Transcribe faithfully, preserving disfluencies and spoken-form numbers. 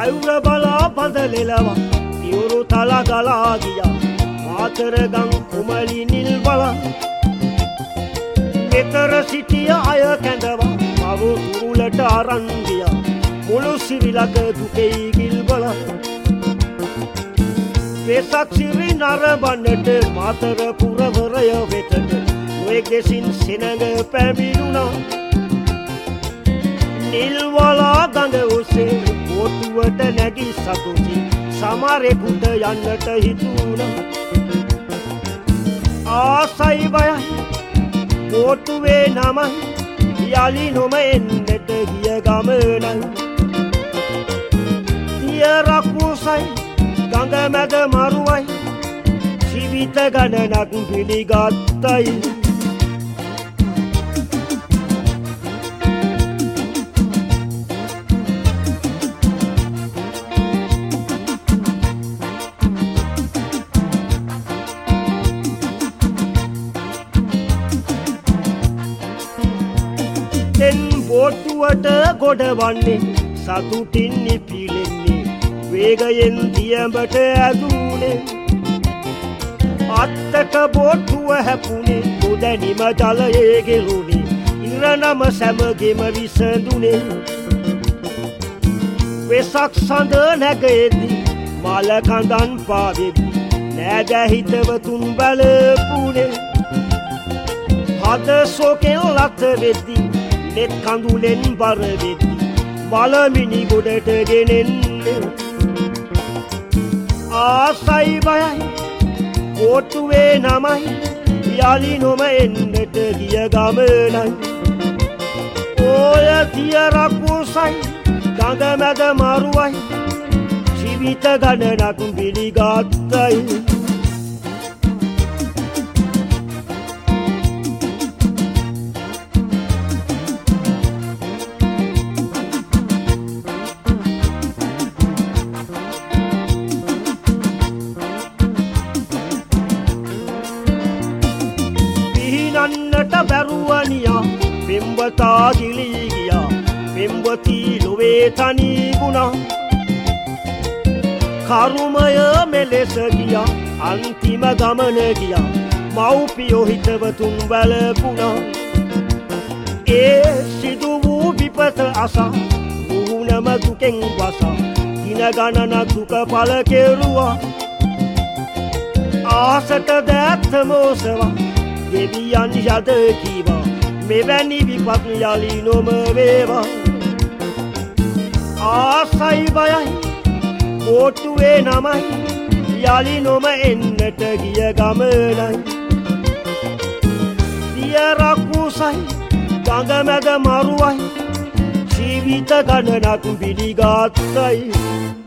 මයුර බලා පඳලෙලව පියුරු තල ගලා ගියා මාතරගම් කුමලි නිල් බල ගෙදර සිටිය අය කැඳවා මව කුරුලට අරන් ගියා මුළු සිරිලක දුකේ ගිල්බල වෙසක් සිරි නරඹන්නට මාතර පුරවරය වෙතට නොයෙක් දෙසින් සෙනඟ පැමිණුණා නිල්වලා ගඟ ඔස්සේ බෝටුවට නැගී සතුටින් සමරෙකුට යන්නට හිතුණා ආසයි බයයි බෝටුවේ නමයි යලි නොම එන්නට ගිය ගමනයි දිය රකුසයි ගඟ මැද මරුවයි ජීවිත ගණනක් පිළිගත්තයි තෙන් බෝටුවට ගොඩවන්නේ සතුටින් නිපිලෙන්නේ වේගයෙන් දියඹට ඇදුනේ අත්තක බෝටුව හැපුනේ උදැනිම ජලයේ ගෙලුනේ ඉරණම සැමගෙම විසඳුනේ වෙසක් සඳ නැගෙද්දී මල කඳන් පාවෙද්දී නෑද හිතවතුන් බලපුනේ හද සෝකෙන් ලත් වෙද්දී නෙත් කඳුලෙන් බර වෙද්දී මලමිනි ගොඩට ගෙනෙන්නේ ආසයි බයයි බෝටුවේ නමයි යලි නොම එන්නට ගිය ගමනයි ඔය දිය රකුසයි ගඟ මැද මරුවයි ජීවිත ගණනක් පිළිගත්තයි න්නට බැරුවනියා පෙම්වතා ගිලී ගියා පෙම්වතී ලොවේ තනී වුණා කරුමය මෙලෙස ගියා අන්තිම ගමන ගියා මව්පියෝ හිතවතුන් වැළපුණා ඒ සිදු වූ විපත අසා මුහුණම දුකෙන් වසා දින ගණනක් දුක පළ කෙරුවා ආසට දැත් මෝසවා දෙවියන් යද කීවා මෙවැනි විපත් යලි නොම වේවා ආසයි බයයි බෝටුවේ නමයි යලි නොම එන්නට ගිය ගමනයි දිය රකුසයි ගඟ මැද මරුවයි ජීවිත ගණනක් පිළිගත්තයි